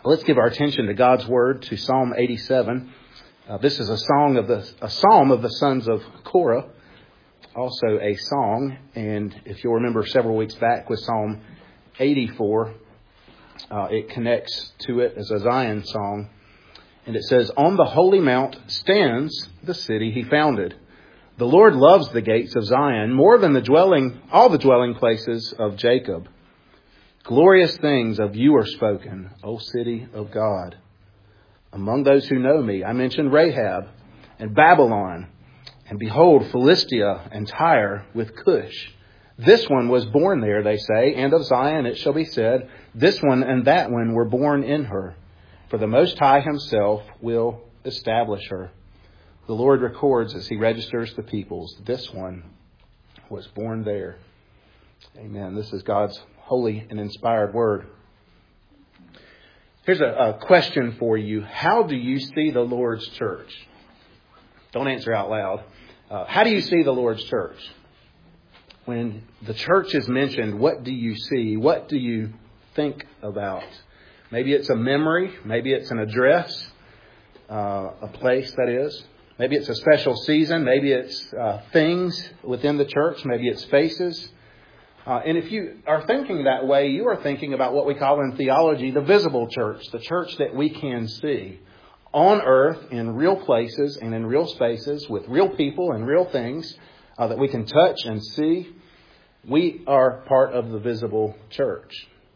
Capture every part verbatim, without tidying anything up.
Let's give our attention to God's Word, to Psalm eighty-seven. Uh, this is a song of the a psalm of the sons of Korah, also a song. And if you'll remember several weeks back with Psalm eighty-four, uh, it connects to it as a Zion song. And it says, "On the holy mount stands the city he founded. The Lord loves the gates of Zion more than the dwelling, all the dwelling places of Jacob. Glorious things of you are spoken, O city of God. Among those who know me, I mentioned Rahab and Babylon, and behold, Philistia and Tyre with Cush. This one was born there, they say, and of Zion it shall be said, this one and that one were born in her. For the Most High himself will establish her." The Lord records as he registers the peoples, this one was born there. Amen. This is God's holy and inspired word. Here's a, a question for you. How do you see the Lord's church? Don't answer out loud. Uh, how do you see the Lord's church? When the church is mentioned, what do you see? What do you think about? Maybe it's a memory. Maybe it's an address, uh, a place that is. Maybe it's a special season. Maybe it's uh, things within the church. Maybe it's faces. Uh, and if you are thinking that way, you are thinking about what we call in theology the visible church, the church that we can see on earth in real places and in real spaces with real people and real things uh, that we can touch and see. We are part of the visible church.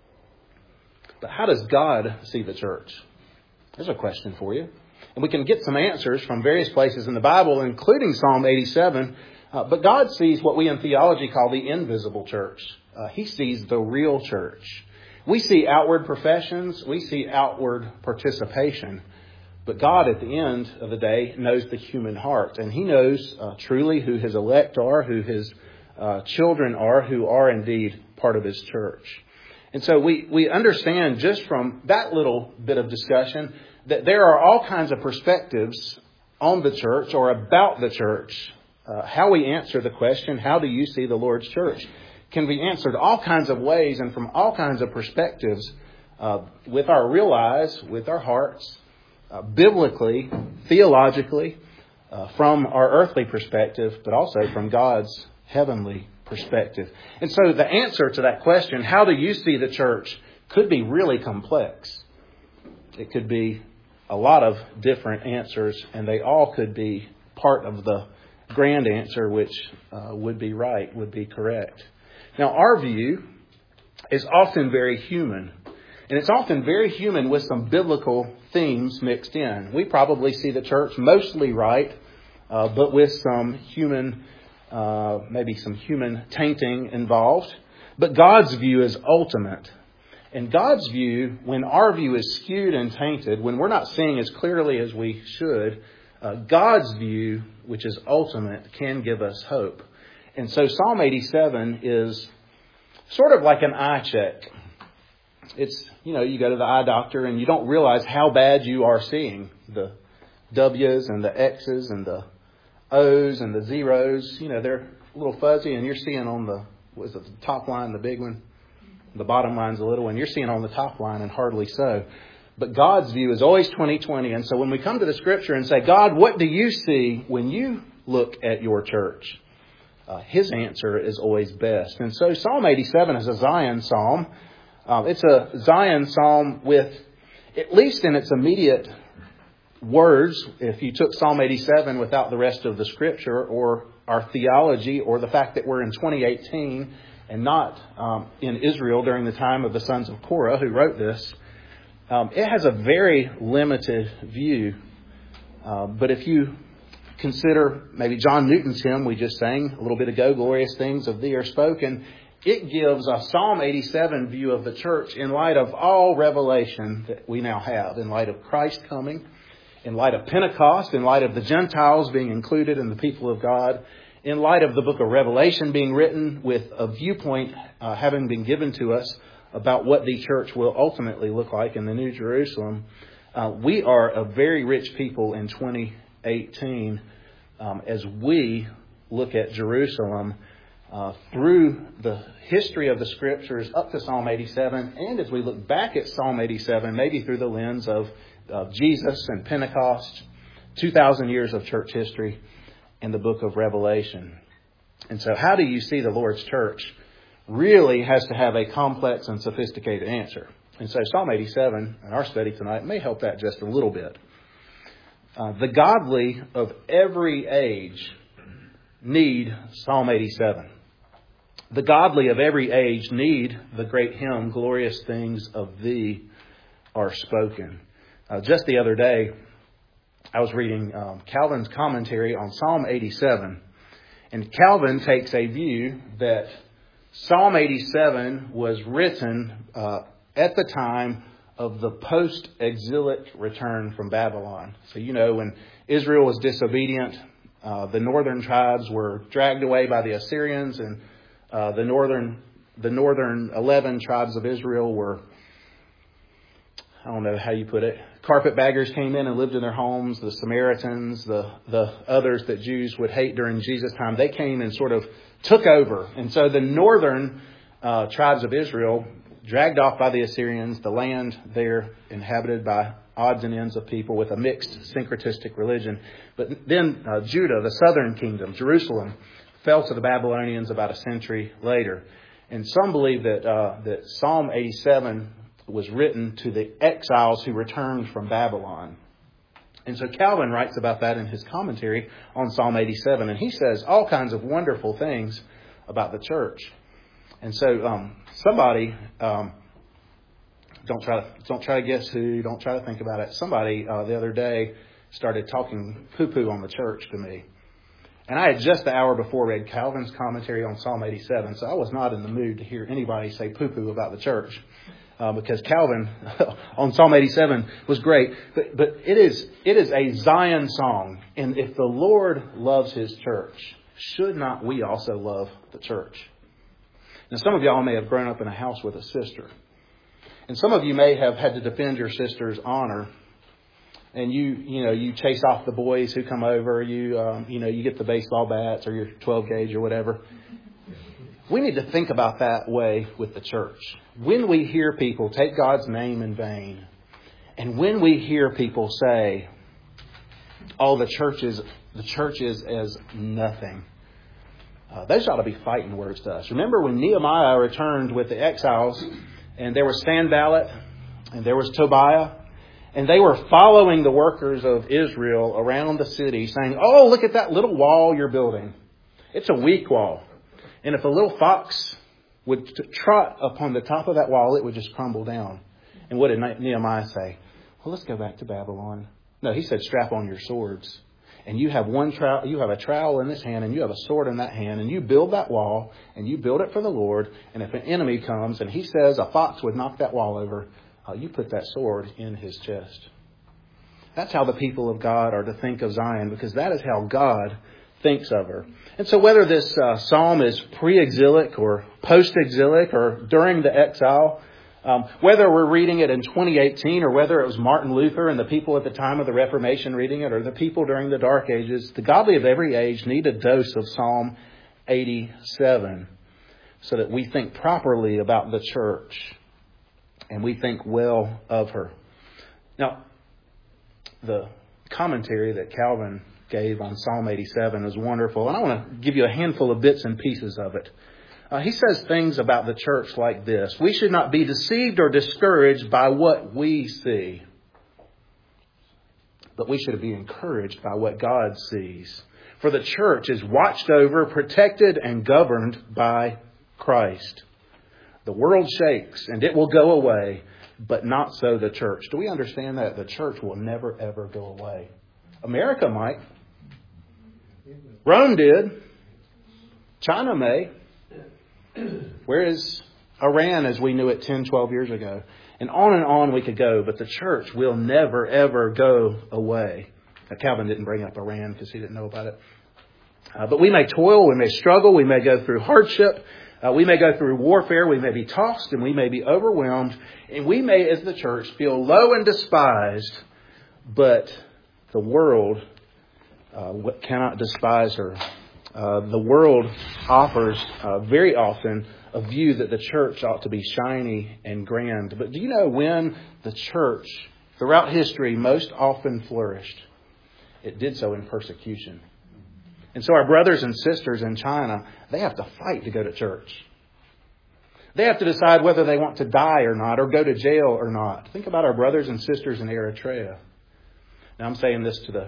But how does God see the church? There's a question for you. And we can get some answers from various places in the Bible, including Psalm eighty-seven. Uh, but God sees what we in theology call the invisible church. Uh, he sees the real church. We see outward professions. We see outward participation. But God, at the end of the day, knows the human heart. And he knows uh, truly who his elect are, who his uh, children are, who are indeed part of his church. And so we, we understand just from that little bit of discussion that there are all kinds of perspectives on the church or about the church. Uh, how we answer the question, how do you see the Lord's church, can be answered all kinds of ways and from all kinds of perspectives uh, with our real eyes, with our hearts, uh, biblically, theologically, uh, from our earthly perspective, but also from God's heavenly perspective. And so the answer to that question, how do you see the church, could be really complex. It could be a lot of different answers, and they all could be part of the grand answer, which uh, would be right, would be correct. Now, our view is often very human, and it's often very human with some biblical themes mixed in. We probably see the church mostly right, uh, but with some human, uh, maybe some human tainting involved. But God's view is ultimate. And God's view, when our view is skewed and tainted, when we're not seeing as clearly as we should, Uh, God's view, which is ultimate, can give us hope. And so Psalm eighty-seven is sort of like an eye check. It's, you know, you go to the eye doctor and you don't realize how bad you are seeing. The W's and the X's and the O's and the zeros, you know, they're a little fuzzy, and you're seeing on the, what is it, the top line, the big one? The bottom line's a little one. You're seeing on the top line, and hardly so. But God's view is always twenty twenty. And so when we come to the Scripture and say, God, what do you see when you look at your church? Uh, his answer is always best. And so Psalm eighty-seven is a Zion psalm. Uh, it's a Zion psalm with, at least in its immediate words, if you took Psalm eighty-seven without the rest of the Scripture or our theology or the fact that we're in twenty eighteen and not um, in Israel during the time of the sons of Korah who wrote this, Um, it has a very limited view. Uh, but if you consider maybe John Newton's hymn we just sang a little bit ago, Glorious Things of Thee Are Spoken, it gives a Psalm eighty-seven view of the church in light of all revelation that we now have, in light of Christ coming, in light of Pentecost, in light of the Gentiles being included in the people of God, in light of the book of Revelation being written with a viewpoint uh, having been given to us about what the church will ultimately look like in the New Jerusalem. Uh, we are a very rich people in twenty eighteen um, as we look at Jerusalem uh, through the history of the Scriptures up to Psalm eighty-seven, and as we look back at Psalm eighty-seven, maybe through the lens of, of Jesus and Pentecost, two thousand years of church history, and the book of Revelation. And so how do you see the Lord's church really has to have a complex and sophisticated answer. And so Psalm eighty-seven in our study tonight may help that just a little bit. Uh, the godly of every age need Psalm eighty-seven. The godly of every age need the great hymn, Glorious Things of Thee Are Spoken. Uh, just the other day, I was reading um, Calvin's commentary on Psalm eighty-seven. And Calvin takes a view that Psalm eighty-seven was written uh, at the time of the post-exilic return from Babylon. So, you know, when Israel was disobedient, uh, the northern tribes were dragged away by the Assyrians, and uh, the northern the northern eleven tribes of Israel were, I don't know how you put it, carpetbaggers came in and lived in their homes. The Samaritans, the, the others that Jews would hate during Jesus' time, they came and sort of took over. And so the northern uh, tribes of Israel, dragged off by the Assyrians, the land there inhabited by odds and ends of people with a mixed syncretistic religion. But then uh, Judah, the southern kingdom, Jerusalem, fell to the Babylonians about a century later. And some believe that uh, that Psalm eighty-seven was written to the exiles who returned from Babylon. And so Calvin writes about that in his commentary on Psalm eighty-seven. And he says all kinds of wonderful things about the church. And so um, somebody, um, don't try to don't try to guess who, don't try to think about it. Somebody uh, the other day started talking poo-poo on the church to me. And I had just the hour before read Calvin's commentary on Psalm eighty-seven, so I was not in the mood to hear anybody say poo-poo about the church. Uh, because Calvin on Psalm eighty-seven was great. But, but it is it is a Zion song. And if the Lord loves His church, should not we also love the church? Now, some of y'all may have grown up in a house with a sister. And some of you may have had to defend your sister's honor. And you, you know, you chase off the boys who come over. You, um, you know, you get the baseball bats or your twelve gauge or whatever. We need to think about that way with the church. When we hear people take God's name in vain, and when we hear people say, "Oh, the church is the church is as nothing," uh, those ought to be fighting words to us. Remember when Nehemiah returned with the exiles, and there was Sanballat, and there was Tobiah, and they were following the workers of Israel around the city, saying, "Oh, look at that little wall you're building. It's a weak wall. And if a little fox would trot upon the top of that wall, it would just crumble down." And what did Nehemiah say? Well, let's go back to Babylon. No, he said, strap on your swords. And you have one trowel, you have a trowel in this hand, and you have a sword in that hand, and you build that wall, and you build it for the Lord. And if an enemy comes and he says a fox would knock that wall over, uh, you put that sword in his chest. That's how the people of God are to think of Zion, because that is how God thinks of her. And so whether this uh, psalm is pre-exilic or post-exilic or during the exile, um, whether we're reading it in twenty eighteen or whether it was Martin Luther and the people at the time of the Reformation reading it or the people during the Dark Ages, the godly of every age need a dose of Psalm eighty-seven so that we think properly about the church and we think well of her. Now, the commentary that Calvin gave on Psalm eighty-seven is wonderful. And I want to give you a handful of bits and pieces of it. Uh, he says things about the church like this. We should not be deceived or discouraged by what we see, but we should be encouraged by what God sees. For the church is watched over, protected, and governed by Christ. The world shakes and it will go away, but not so the church. Do we understand that? The church will never, ever go away. America might. Rome did. China may. Where is Iran as we knew it ten, twelve years ago? And on and on we could go, but the church will never, ever go away. Now, Calvin didn't bring up Iran because he didn't know about it. Uh, but we may toil, we may struggle, we may go through hardship, uh, we may go through warfare, we may be tossed and we may be overwhelmed, and we may, as the church, feel low and despised, but the world uh, cannot despise her. Uh, the world offers uh, very often a view that the church ought to be shiny and grand. But do you know when the church, throughout history, most often flourished? It did so in persecution. And so our brothers and sisters in China, they have to fight to go to church. They have to decide whether they want to die or not, or go to jail or not. Think about our brothers and sisters in Eritrea. Now, I'm saying this to the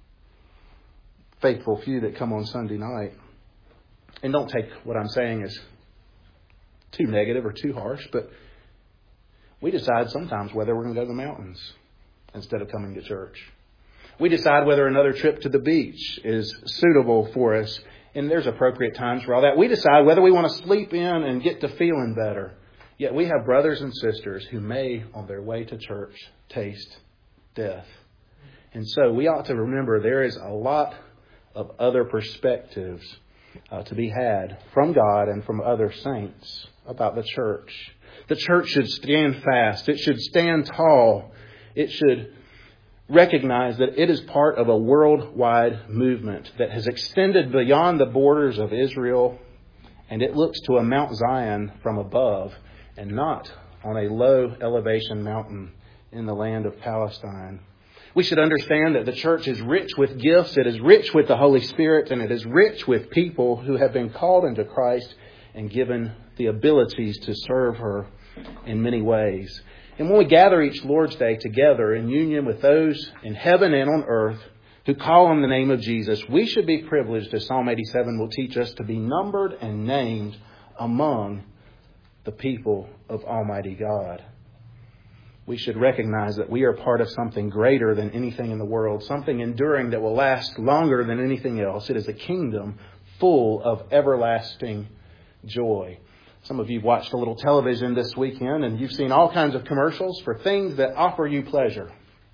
faithful few that come on Sunday night. And don't take what I'm saying as too negative or too harsh, but we decide sometimes whether we're going to go to the mountains instead of coming to church. We decide whether another trip to the beach is suitable for us, and there's appropriate times for all that. We decide whether we want to sleep in and get to feeling better. Yet we have brothers and sisters who may, on their way to church, taste death. And so we ought to remember there is a lot of other perspectives uh, to be had from God and from other saints about the church. The church should stand fast. It should stand tall. It should recognize that it is part of a worldwide movement that has extended beyond the borders of Israel, and it looks to a Mount Zion from above and not on a low elevation mountain in the land of Palestine. We should understand that the church is rich with gifts, it is rich with the Holy Spirit, and it is rich with people who have been called into Christ and given the abilities to serve her in many ways. And when we gather each Lord's Day together in union with those in heaven and on earth who call on the name of Jesus, we should be privileged, as Psalm eighty-seven will teach us, to be numbered and named among the people of Almighty God. We should recognize that we are part of something greater than anything in the world, something enduring that will last longer than anything else. It is a kingdom full of everlasting joy. Some of you watched a little television this weekend and you've seen all kinds of commercials for things that offer you pleasure.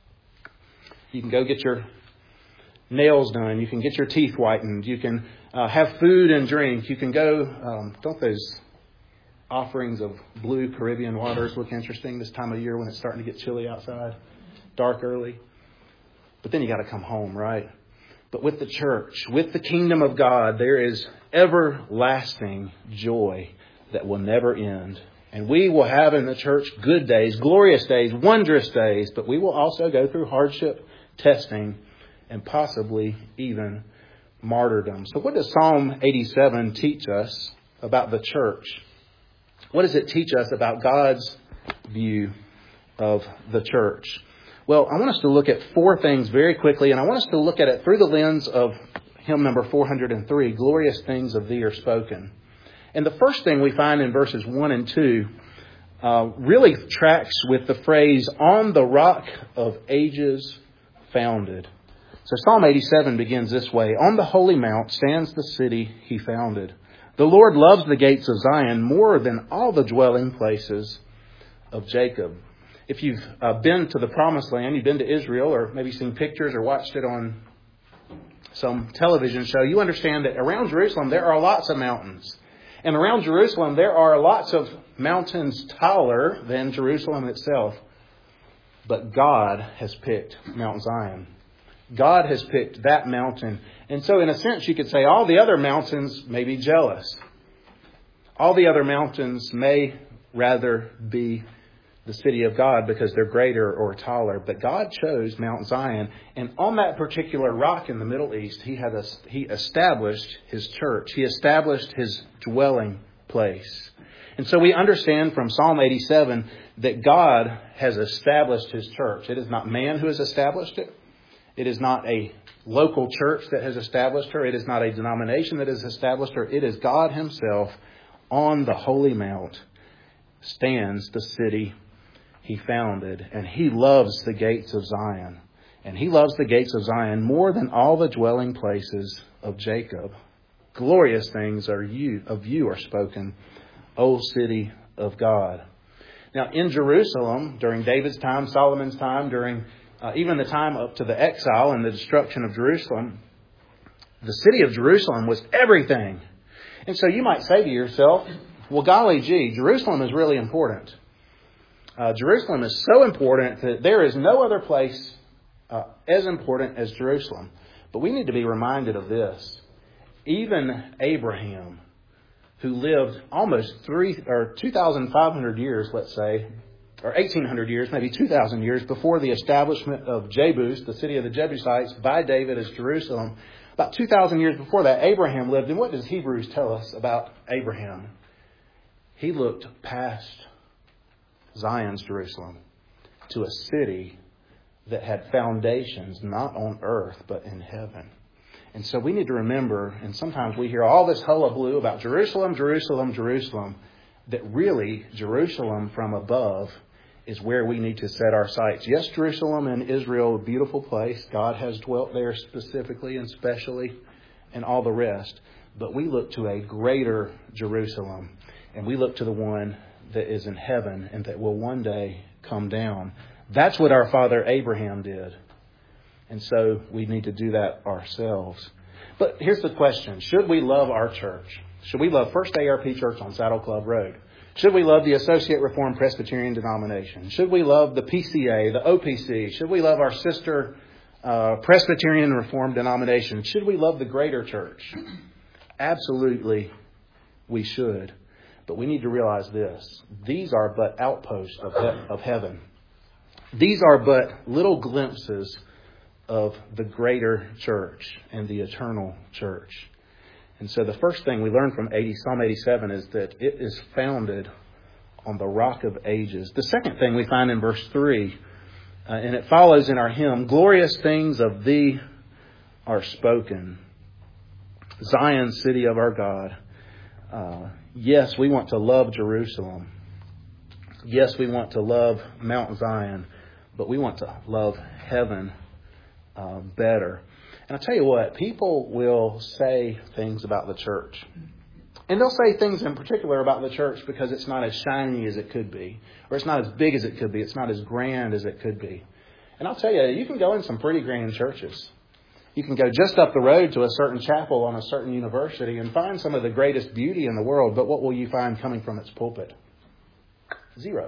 You can go get your nails done. You can get your teeth whitened. You can uh, have food and drink. You can go, um, don't those offerings of blue Caribbean waters look interesting this time of year when it's starting to get chilly outside, dark early? But then you got to come home, right? But with the church, with the kingdom of God, there is everlasting joy that will never end. And we will have in the church good days, glorious days, wondrous days, but we will also go through hardship, testing, and possibly even martyrdom. So what does Psalm eighty-seven teach us about the church? What does it teach us about God's view of the church? Well, I want us to look at four things very quickly, and I want us to look at it through the lens of hymn number four hundred three, Glorious Things of Thee Are Spoken. And the first thing we find in verses one and two uh, really tracks with the phrase, on the rock of ages founded. So Psalm eighty-seven begins this way, on the holy mount stands the city he founded. The Lord loves the gates of Zion more than all the dwelling places of Jacob. If you've uh, been to the Promised Land, you've been to Israel, or maybe seen pictures or watched it on some television show, you understand that around Jerusalem there are lots of mountains. And around Jerusalem, there are lots of mountains taller than Jerusalem itself. But God has picked Mount Zion. God has picked that mountain. And so in a sense, you could say all the other mountains may be jealous. All the other mountains may rather be the city of God because they're greater or taller. But God chose Mount Zion. And on that particular rock in the Middle East, he had a, he established his church. He established his dwelling place. And so we understand from Psalm eighty-seven that God has established his church. It is not man who has established it. It is not a local church that has established her. It is not a denomination that has established her. It is God himself on the holy mount stands the city he founded, and he loves the gates of Zion. And he loves the gates of Zion more than all the dwelling places of Jacob. Glorious things are you of you are spoken, O city of God. Now in Jerusalem, during David's time, Solomon's time, during uh, even the time up to the exile and the destruction of Jerusalem, the city of Jerusalem was everything. And so you might say to yourself, well, golly gee, Jerusalem is really important. Uh, Jerusalem is so important that there is no other place uh, as important as Jerusalem. But we need to be reminded of this. even Abraham, who lived almost three or two thousand five hundred years, let's say, or eighteen hundred years, maybe two thousand years before the establishment of Jebus, the city of the Jebusites, by David as Jerusalem. About two thousand years before that, Abraham lived. And what does Hebrews tell us about Abraham? He looked past Zion's Jerusalem to a city that had foundations not on earth but in heaven. And so we need to remember, and sometimes we hear all this hullabaloo about Jerusalem, Jerusalem, Jerusalem, that really Jerusalem from above is where we need to set our sights. Yes, Jerusalem and Israel, a beautiful place. God has dwelt there specifically and specially and all the rest. But we look to a greater Jerusalem, and we look to the one that is in heaven and that will one day come down. That's what our father Abraham did. And so we need to do that ourselves. But here's the question. Should we love our church? Should we love First A R P Church on Saddle Club Road? Should we love the Associate Reformed Presbyterian denomination? Should we love the P C A, the O P C? Should we love our sister uh, Presbyterian Reformed denomination? Should we love the greater church? Absolutely, we should. But we need to realize this. These are but outposts of, he- of heaven. These are but little glimpses of the greater church and the eternal church. And so the first thing we learn from Psalm eighty-seven is that it is founded on the rock of ages. The second thing we find in verse three, uh, and it follows in our hymn, glorious things of thee are spoken. Zion, city of our God. Uh, yes, we want to love Jerusalem. Yes, we want to love Mount Zion, but we want to love heaven uh, better. And I'll tell you what, people will say things about the church. And they'll say things in particular about the church because it's not as shiny as it could be. Or it's not as big as it could be. It's not as grand as it could be. And I'll tell you, you can go in some pretty grand churches. You can go just up the road to a certain chapel on a certain university and find some of the greatest beauty in the world. But what will you find coming from its pulpit? Zero.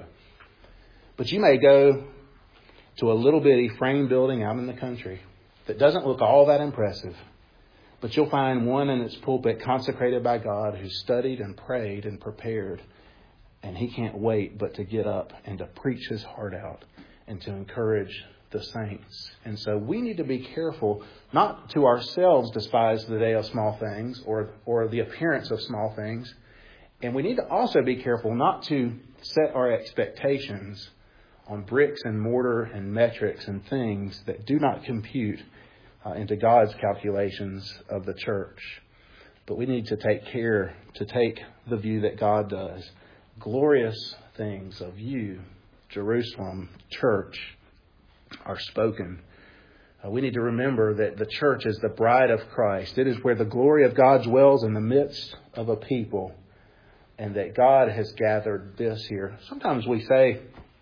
But you may go to a little bitty frame building out in the country that doesn't look all that impressive. But you'll find one in its pulpit consecrated by God who studied and prayed and prepared. And he can't wait but to get up and to preach his heart out and to encourage the saints. And so we need to be careful not to ourselves despise the day of small things or, or the appearance of small things. And we need to also be careful not to set our expectations on bricks and mortar and metrics and things that do not compute uh, into God's calculations of the church. But we need to take care to take the view that God does. Glorious things of you, Jerusalem, church, are spoken. Uh, we need to remember that the church is the bride of Christ. It is where the glory of God dwells in the midst of a people. And that God has gathered this here. Sometimes we say,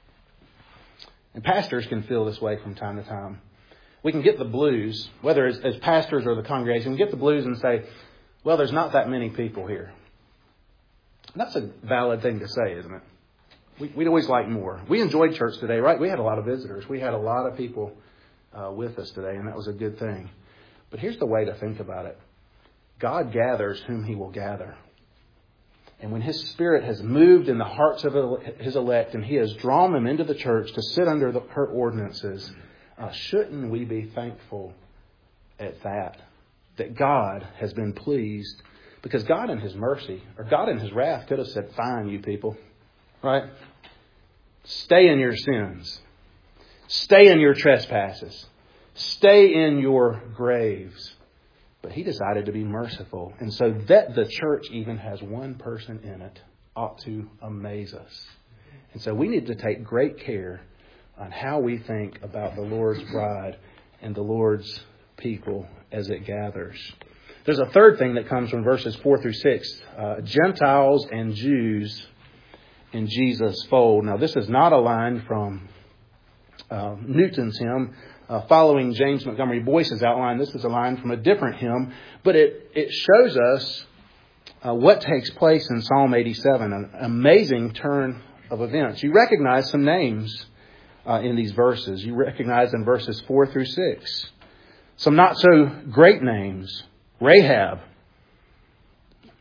and pastors can feel this way from time to time, we can get the blues, whether it's as pastors or the congregation, we get the blues and say, well, there's not that many people here. And that's a valid thing to say, isn't it? We, we'd always like more. We enjoyed church today, right? We had a lot of visitors. We had a lot of people uh, with us today, and that was a good thing. But here's the way to think about it. God gathers whom he will gather. And when his Spirit has moved in the hearts of his elect and he has drawn them into the church to sit under the, her ordinances, uh, shouldn't we be thankful at that? That God has been pleased. Because God in his mercy, or God in his wrath could have said, fine, you people. Right? Stay in your sins. Stay in your trespasses. Stay in your graves. But he decided to be merciful. And so that the church even has one person in it ought to amaze us. And so we need to take great care on how we think about the Lord's bride and the Lord's people as it gathers. There's a third thing that comes from verses four through six. Uh, Gentiles and Jews in Jesus' fold. Now, this is not a line from uh, Newton's hymn. Uh, following James Montgomery Boyce's outline, this is a line from a different hymn. But it, it shows us uh, what takes place in Psalm eighty-seven. An amazing turn of events. You recognize some names uh, in these verses. You recognize in verses four through six. Some not so great names. Rahab,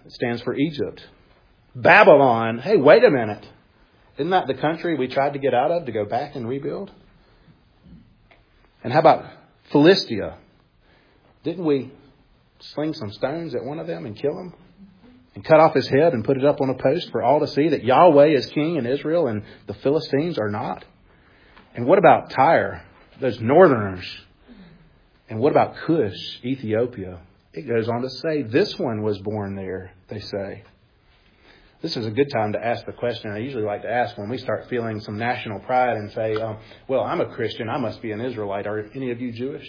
It stands for Egypt. Babylon. Hey, wait a minute. Isn't that the country we tried to get out of to go back and rebuild? And how about Philistia? Didn't we sling some stones at one of them and kill him? And cut off his head and put it up on a post for all to see that Yahweh is king in Israel and the Philistines are not? And what about Tyre? Those northerners. And what about Cush, Ethiopia? It goes on to say this one was born there, they say. This is a good time to ask the question I usually like to ask when we start feeling some national pride and say, um, well, I'm a Christian. I must be an Israelite. Are any of you Jewish?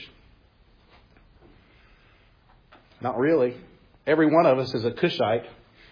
Not really. Every one of us is a Cushite,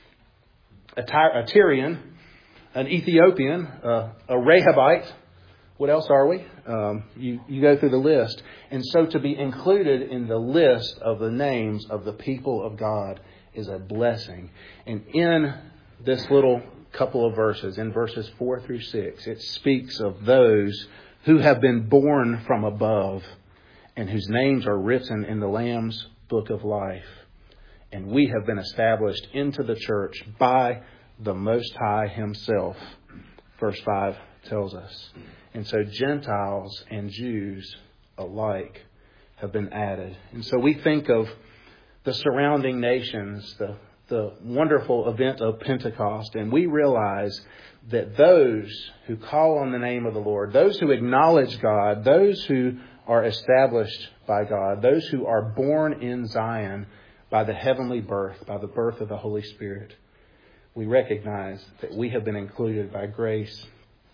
a, Ty- a Tyrian, an Ethiopian, uh, a Rahabite. What else are we? Um, you, you go through the list. And so to be included in the list of the names of the people of God is a blessing. And in this little couple of verses, in verses four through six, it speaks of those who have been born from above and whose names are written in the Lamb's book of life. And we have been established into the church by the Most High Himself, verse five tells us. And so Gentiles and Jews alike have been added. And so we think of the surrounding nations, the, the wonderful event of Pentecost, and we realize that those who call on the name of the Lord, those who acknowledge God, those who are established by God, those who are born in Zion by the heavenly birth, by the birth of the Holy Spirit, we recognize that we have been included by grace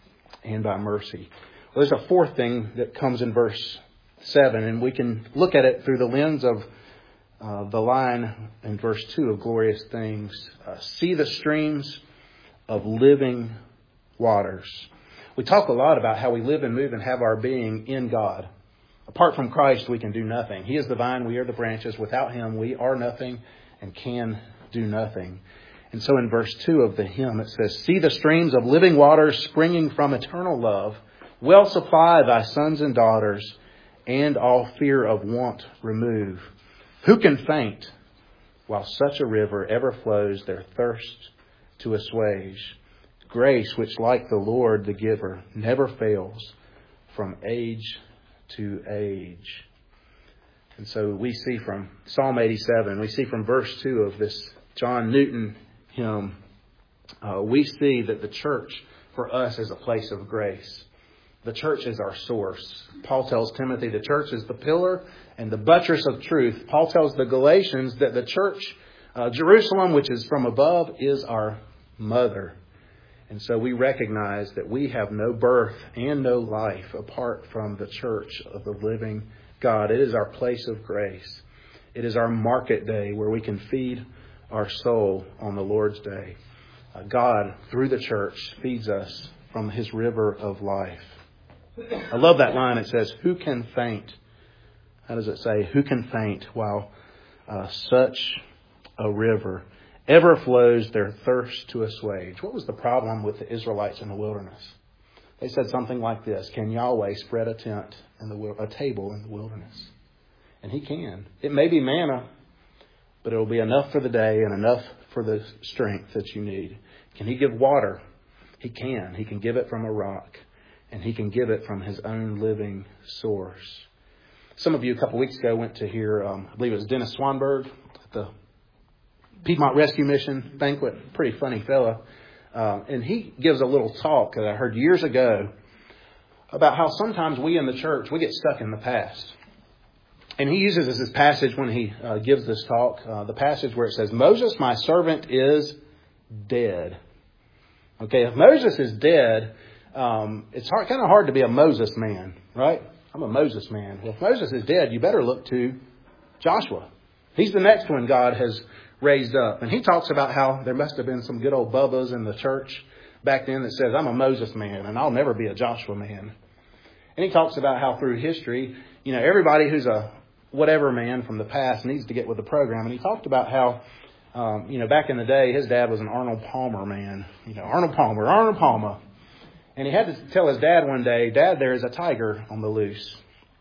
and by mercy. Well, there's a fourth thing that comes in verse seven, and we can look at it through the lens of uh, the line in verse two of glorious things. Uh, see the streams of living waters. We talk a lot about how we live and move and have our being in God. Apart from Christ, we can do nothing. He is the vine, we are the branches. Without Him, we are nothing and can do nothing. And so in verse two of the hymn, it says, see the streams of living waters springing from eternal love, well supply thy sons and daughters, and all fear of want remove. Who can faint while such a river ever flows their thirst to assuage? Grace, which like the Lord the giver, never fails from age to age. And so we see from Psalm eighty-seven, we see from verse two of this John Newton hymn, uh, we see that the church for us is a place of grace. The church is our source. Paul tells Timothy the church is the pillar and the buttress of truth. Paul tells the Galatians that the church, uh, Jerusalem, which is from above, is our mother. And so we recognize that we have no birth and no life apart from the church of the living God. It is our place of grace. It is our market day where we can feed our soul on the Lord's day. Uh, God, through the church, feeds us from His river of life. I love that line. It says, who can faint? How does it say? Who can faint while uh, such a river ever flows their thirst to assuage? What was the problem with the Israelites in the wilderness? They said something like this: can Yahweh spread a tent in the a table in the wilderness? And He can. It may be manna, but it will be enough for the day and enough for the strength that you need. Can He give water? He can. He can give it from a rock, and He can give it from His own living source. Some of you a couple weeks ago went to hear, um, I believe it was Dennis Swanberg at the Piedmont Rescue Mission banquet. Pretty funny fella. Uh, and he gives a little talk that I heard years ago about how sometimes we in the church, we get stuck in the past. And he uses this passage when he uh, gives this talk, uh, the passage where it says, Moses, my servant, is dead. Okay, if Moses is dead, um, it's hard, kind of hard to be a Moses man, right? I'm a Moses man. Well, if Moses is dead, you better look to Joshua. He's the next one God has raised up. And he talks about how there must have been some good old bubbas in the church back then that says, I'm a Moses man and I'll never be a Joshua man. And he talks about how through history, you know, everybody who's a whatever man from the past needs to get with the program. And he talked about how, um, you know, back in the day, his dad was an Arnold Palmer man. You know, Arnold Palmer, Arnold Palmer. And he had to tell his dad one day, Dad, there is a tiger on the loose.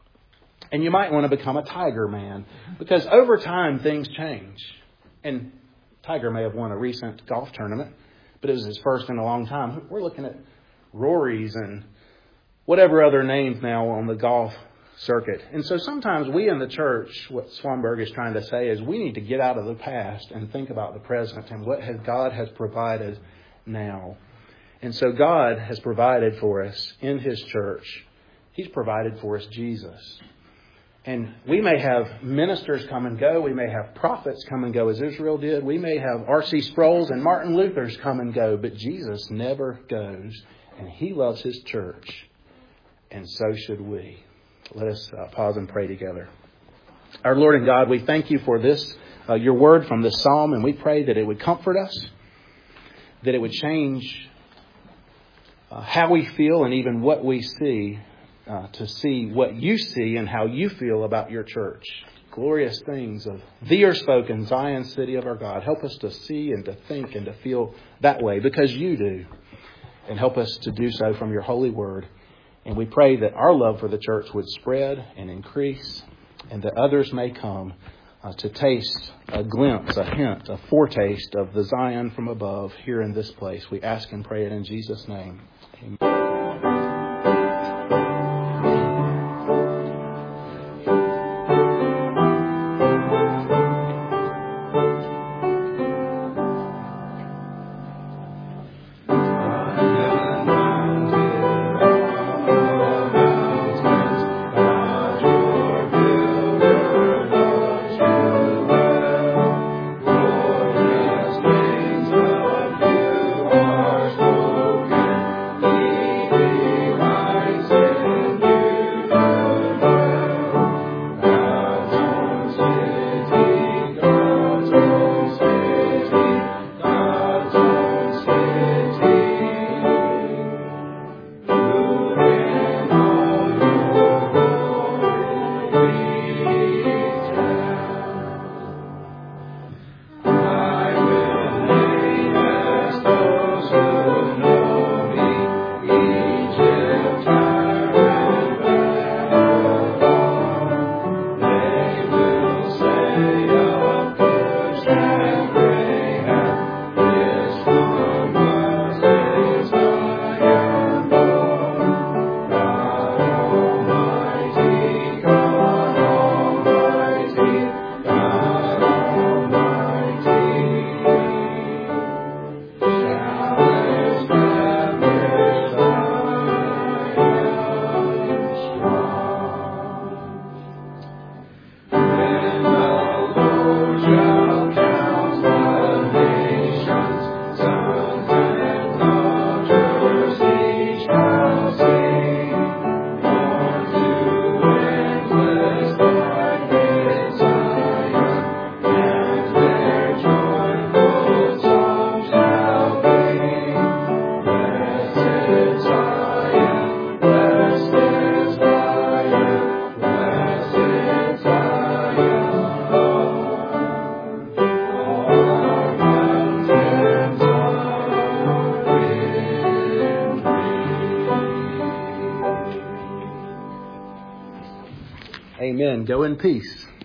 And you might want to become a tiger man, because over time things change. And Tiger may have won a recent golf tournament, but it was his first in a long time. We're looking at Rory's and whatever other names now on the golf circuit. And so sometimes we in the church, what Swanberg is trying to say is we need to get out of the past and think about the present and what has God has provided now. And so God has provided for us in His church. He's provided for us Jesus. And we may have ministers come and go. We may have prophets come and go as Israel did. We may have R C Sproul's and Martin Luther's come and go. But Jesus never goes. And He loves His church. And so should we. Let us uh, pause and pray together. Our Lord and God, we thank You for this, uh, Your word from this psalm. And we pray that it would comfort us. That it would change uh, how we feel and even what we see. Uh, to see what You see and how You feel about Your church. Glorious things of Thee are spoken, Zion, city of our God. Help us to see and to think and to feel that way because You do. And help us to do so from Your holy word. And we pray that our love for the church would spread and increase and that others may come uh, to taste a glimpse, a hint, a foretaste of the Zion from above here in this place. We ask and pray it in Jesus' name. Amen. Amen. Go in peace.